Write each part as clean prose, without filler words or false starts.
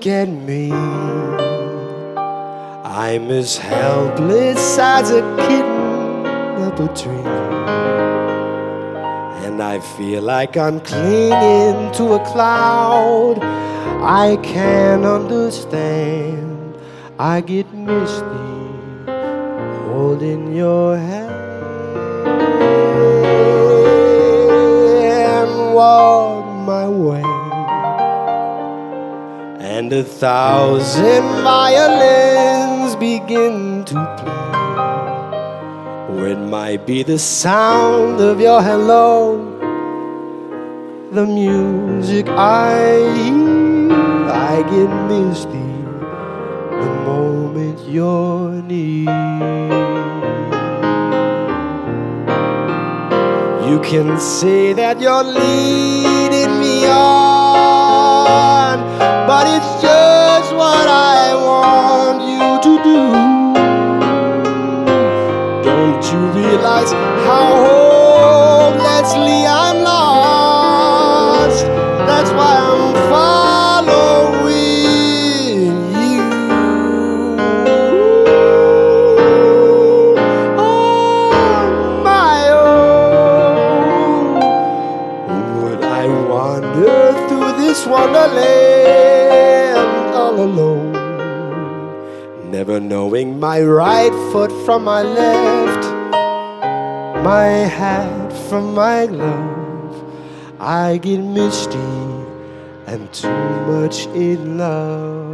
look at me, I'm as helpless as a kitten up a tree, and I feel like I'm clinging to a cloud I can't understand. I get misty holding your hand and walk my way, and 1,000 violins begin to play. Or it might be the sound of your hello, the music I hear. I get misty the moment you're near. You can say that you're leading me on, but it's just what I want you to do. Don't you realize how hopelessly I'm lost? That's why I'm following you on my own. Would I wander through this wonderland all alone, never knowing my right foot from my left, my hat from my glove? I get misty and too much in love.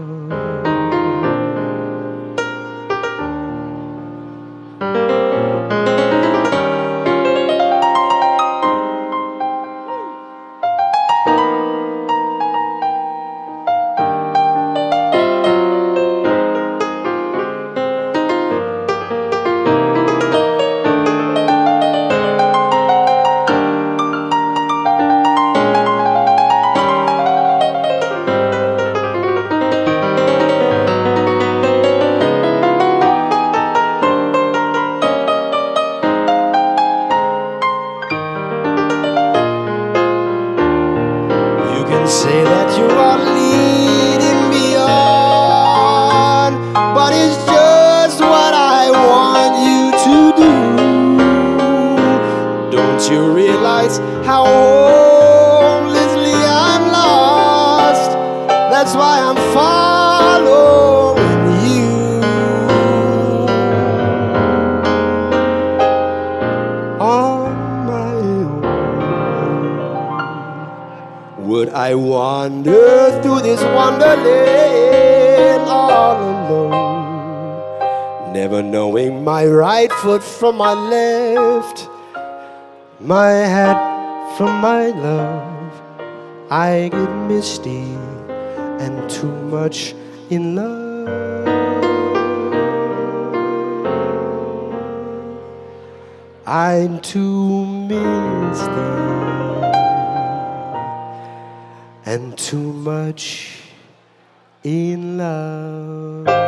Say that you are leading me on, but it's just what I want you to do. Don't you realize how hopelessly I'm lost? That's why I'm following you on my own. Would I wander through this wonderland all alone, never knowing my right foot from my left, my hat from my love? I get misty and too much in love. I'm too misty and too much in love.